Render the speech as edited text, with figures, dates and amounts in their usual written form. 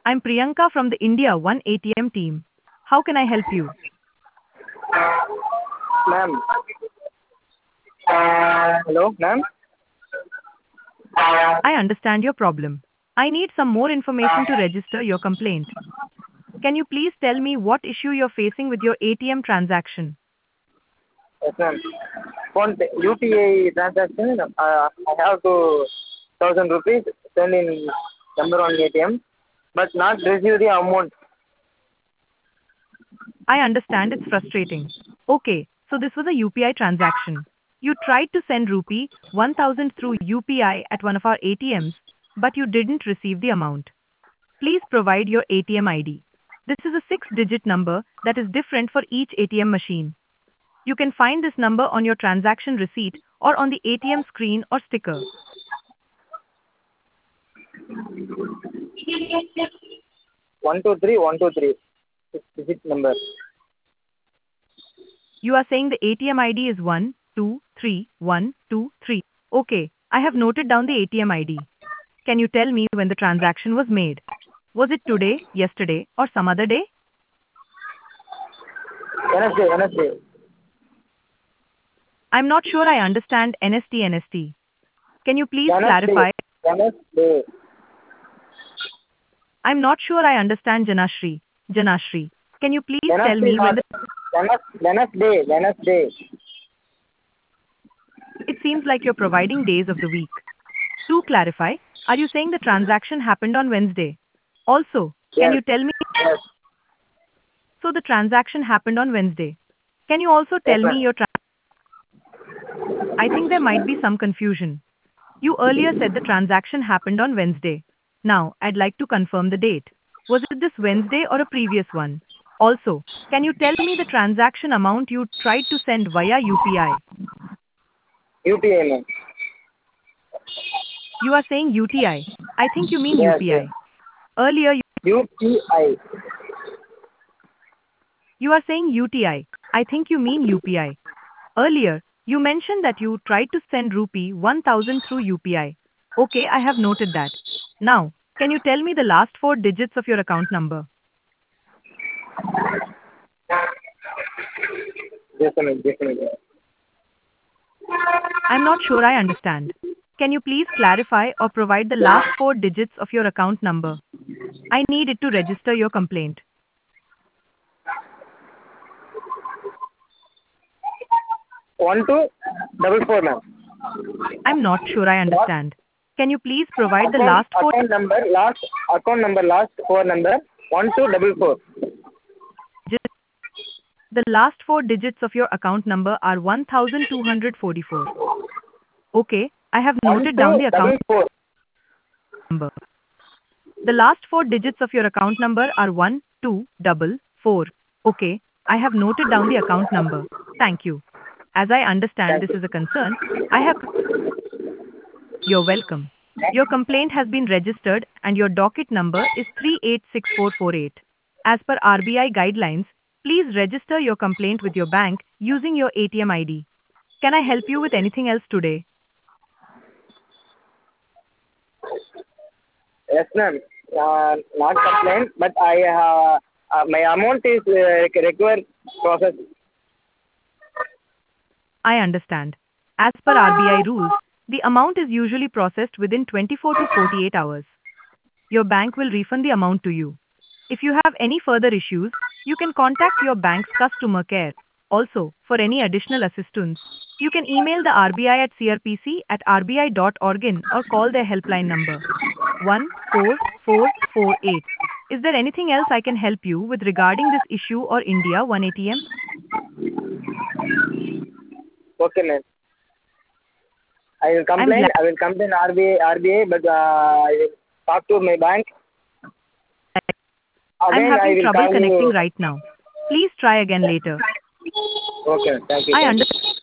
I'm Priyanka from the India One ATM team. How can I help you? Ma'am. Hello, ma'am. I understand your problem. I need some more information to register your complaint. Can you please tell me what issue you're facing with your ATM transaction? Yes, ma'am. Phone UPI transaction. I have to 1,000 rupees send in number one ATM, but not receive the amount. I understand it's frustrating. Okay, so this was a UPI transaction. You tried to send rupee 1000 through UPI at one of our ATMs, but you didn't receive the amount. Please provide your ATM ID. This is a 6-digit number that is different for each ATM machine. You can find this number on your transaction receipt or on the ATM screen or sticker. 123 6-digit number. You are saying the ATM ID is 123123. Okay, I have noted down the ATM ID. Can you tell me when the transaction was made? Was it today, yesterday, or some other day? Wednesday. I'm not sure I understand NST. Can you please clarify? Wednesday. I'm not sure I understand Janashri. Can you please tell me when the... Wednesday. It seems like you're providing days of the week. To clarify, are you saying the transaction happened on Wednesday? Also, can Yes. you tell me... Yes. So the transaction happened on Wednesday. Can you also tell Yes, me your... I think there might be some confusion. You earlier said the transaction happened on Wednesday. Now, I'd like to confirm the date. Was it this Wednesday or a previous one? Also, can you tell me the transaction amount you tried to send via UPI? UPI, ma'am. You are saying UTI. I think you mean Yes. UPI. Earlier, UPI. you are saying UTI. I think you mean UPI. Earlier, you mentioned that you tried to send rupee 1000 through UPI. Okay, I have noted that. Now, can you tell me the last 4 digits of your account number? Just a minute. I'm not sure I understand. Can you please clarify or provide the last 4 digits of your account number? I need it to register your complaint. 1244, ma'am. I'm not sure I understand. Can you please provide the last 4? Account number, last 4 number, 1244. digits? The last 4 digits of your account number are 1244. Okay, I have noted down the account 1244. number. The last 4 digits of your account number are 1244. Okay, I have noted down the account number. Thank you. As I understand this is a concern, I have... You're welcome. Your complaint has been registered and your docket number is 386448. As per RBI guidelines, please register your complaint with your bank using your ATM ID. Can I help you with anything else today? Yes, ma'am. Not complaint, but my amount is required process. I understand. As per RBI rules, the amount is usually processed within 24 to 48 hours. Your bank will refund the amount to you. If you have any further issues, you can contact your bank's customer care. Also, for any additional assistance, you can email the RBI at crpc@rbi.org or call their helpline number 14448. Is there anything else I can help you with regarding this issue or India One ATM? Okay, ma'am. I will complain. I will complain RBI, but I will talk to my bank. I'm Again, I having will trouble call connecting you. right now. Please try again later. Okay, thank you. I understand.